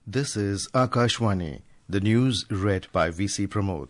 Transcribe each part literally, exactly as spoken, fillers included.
This is Akashwani, the news read by V C Pramod.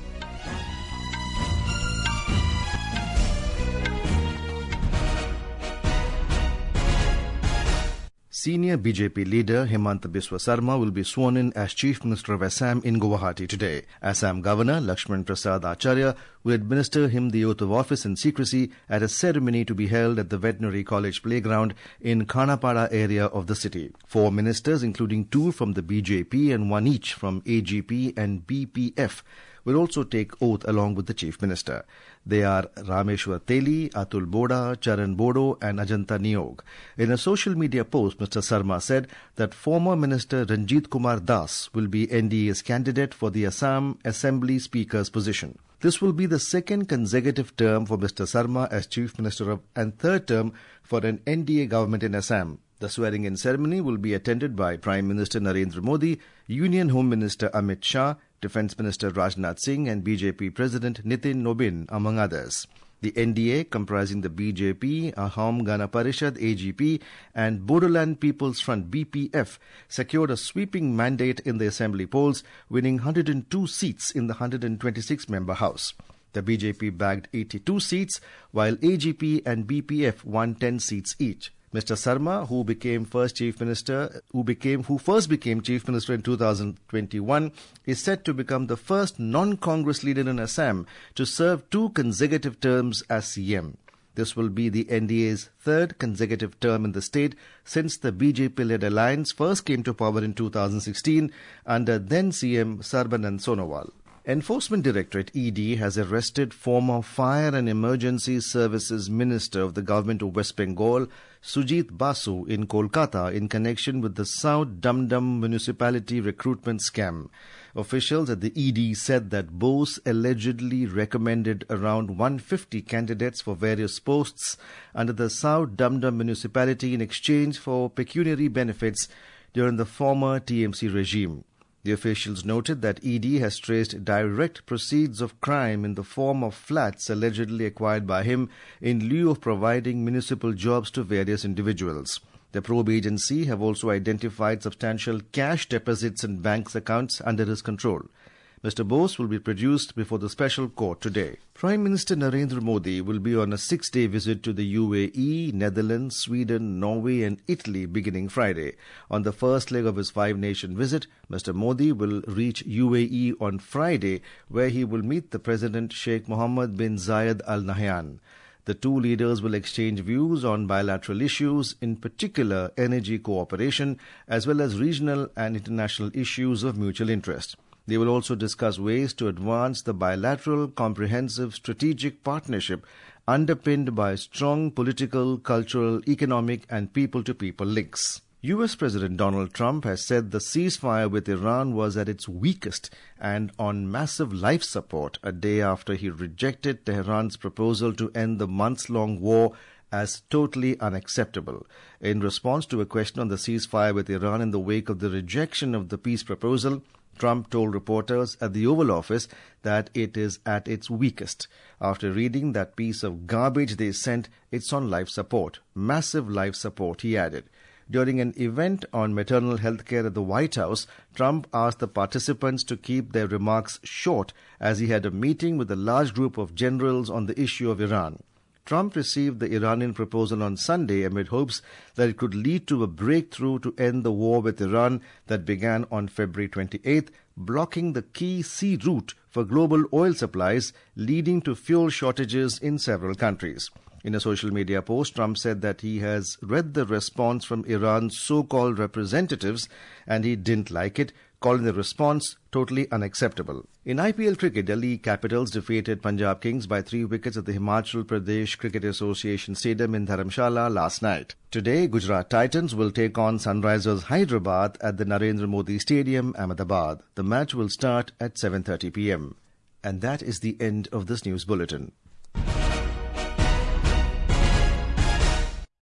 Senior B J P leader Himanta Biswa Sarma will be sworn in as Chief Minister of Assam in Guwahati today. Assam Governor Lakshman Prasad Acharya will administer him the oath of office in secrecy at a ceremony to be held at the Veterinary College playground in Khanapara area of the city. Four ministers, including two from the B J P and one each from A G P and B P F, will also take oath along with the Chief Minister. They are Rameshwar Teli, Atul Boda, Charan Bodo and Ajanta Niyog. In a social media post, Mister Sarma said that former Minister Ranjit Kumar Das will be N D A's candidate for the Assam Assembly Speaker's position. This will be the second consecutive term for Mister Sarma as Chief Minister of, and third term for an N D A government in Assam. The swearing-in ceremony will be attended by Prime Minister Narendra Modi, Union Home Minister Amit Shah, Defence Minister Rajnath Singh and B J P President Nitin Nobin, among others. The N D A, comprising the B J P, Ahom Gana Parishad A G P and Bodoland People's Front B P F, secured a sweeping mandate in the assembly polls, winning one hundred two seats in the one hundred twenty-six member House. The B J P bagged eighty-two seats, while A G P and B P F won ten seats each. Mister Sarma, who became first Chief Minister, who became who first became Chief Minister in two thousand twenty-one, is set to become the first non-Congress leader in Assam to serve two consecutive terms as C M. This will be the N D A's third consecutive term in the state since the B J P-led alliance first came to power in two thousand sixteen under then C M Sarbanand Sonowal. Enforcement Directorate E D has arrested former Fire and Emergency Services Minister of the Government of West Bengal, Sujit Basu, in Kolkata in connection with the South Dum Dum municipality recruitment scam. Officials at the E D said that Bose allegedly recommended around one hundred fifty candidates for various posts under the South Dum Dum municipality in exchange for pecuniary benefits during the former T M C regime. The officials noted that E D has traced direct proceeds of crime in the form of flats allegedly acquired by him in lieu of providing municipal jobs to various individuals. The probe agency have also identified substantial cash deposits in banks' accounts under his control. Mister Bose will be produced before the special court today. Prime Minister Narendra Modi will be on a six-day visit to the U A E, Netherlands, Sweden, Norway and Italy beginning Friday. On the first leg of his five-nation visit, Mister Modi will reach U A E on Friday, where he will meet the President Sheikh Mohammed bin Zayed Al Nahyan. The two leaders will exchange views on bilateral issues, in particular energy cooperation, as well as regional and international issues of mutual interest. They will also discuss ways to advance the bilateral, comprehensive strategic partnership underpinned by strong political, cultural, economic and people-to-people links. U S President Donald Trump has said the ceasefire with Iran was at its weakest and on massive life support a day after he rejected Tehran's proposal to end the months-long war as totally unacceptable. In response to a question on the ceasefire with Iran in the wake of the rejection of the peace proposal, Trump told reporters at the Oval Office that it is at its weakest. After reading that piece of garbage they sent, it's on life support. Massive life support, he added. During an event on maternal health care at the White House, Trump asked the participants to keep their remarks short as he had a meeting with a large group of generals on the issue of Iran. Trump received the Iranian proposal on Sunday amid hopes that it could lead to a breakthrough to end the war with Iran that began on February twenty-eighth, blocking the key sea route for global oil supplies, leading to fuel shortages in several countries. In a social media post, Trump said that he has read the response from Iran's so-called representatives and he didn't like it, calling the response totally unacceptable. In I P L cricket, Delhi Capitals defeated Punjab Kings by three wickets at the Himachal Pradesh Cricket Association Stadium in Dharamshala last night. Today, Gujarat Titans will take on Sunrisers Hyderabad at the Narendra Modi Stadium, Ahmedabad. The match will start at seven thirty p m. And that is the end of this news bulletin.